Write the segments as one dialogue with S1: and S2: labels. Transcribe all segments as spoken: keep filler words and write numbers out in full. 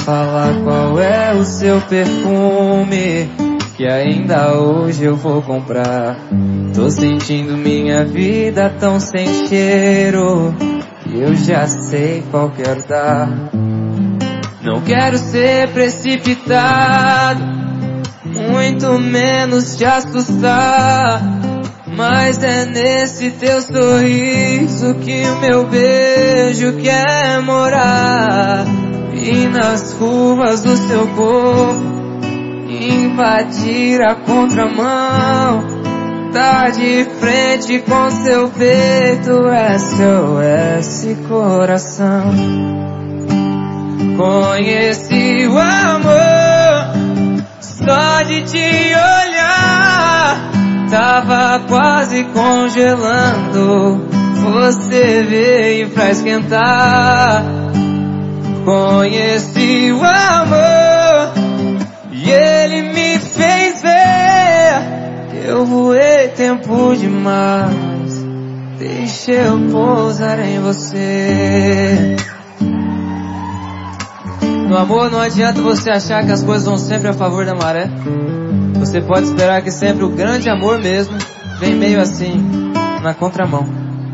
S1: fala qual é o seu perfume, que ainda hoje eu vou comprar. Tô sentindo minha vida tão sem cheiro, e eu já sei qual quero dar. Não quero ser precipitado, muito menos te assustar, mas é nesse teu sorriso que o meu beijo quer morar. E nas curvas do seu corpo invadir a contramão, tá de frente com seu peito, S O S coração. Conheci o amor só de te olhar, tava quase congelando, você veio pra esquentar. Conheci o amor e ele me fez ver que eu voei tempo demais. Deixa eu pousar em você. No amor não adianta você achar que as coisas vão sempre a favor da maré. Você pode esperar que sempre o grande amor mesmo vem meio assim, na contramão.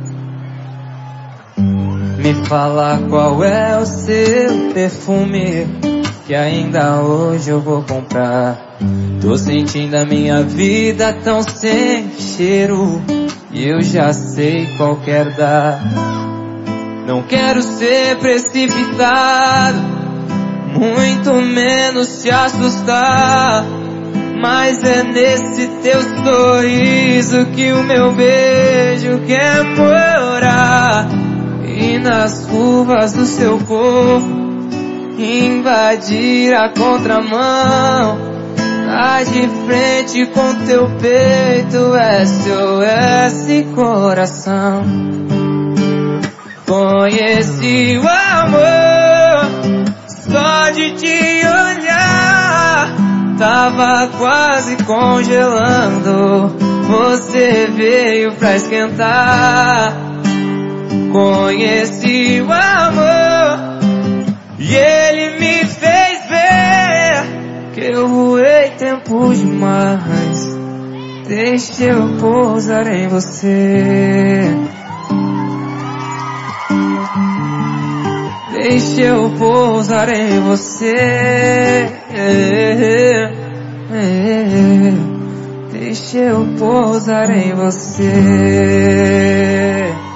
S1: Me fala qual é o seu perfume, que ainda hoje eu vou comprar. Tô sentindo a minha vida tão sem cheiro, e eu já sei qual quero dar. Não quero ser precipitado, muito menos te assustar, mas é nesse teu sorriso que o meu beijo quer morar. E nas curvas do seu corpo invadir a contramão, tá de frente com teu peito, S O S coração. Conheci o amor só de te olhar, tava quase congelando, você veio pra esquentar. Conheci o amor e ele me fez ver que eu voei tempo demais. Deixa eu pousar em você. Deixa eu pousar em você. Deixa eu pousar em você.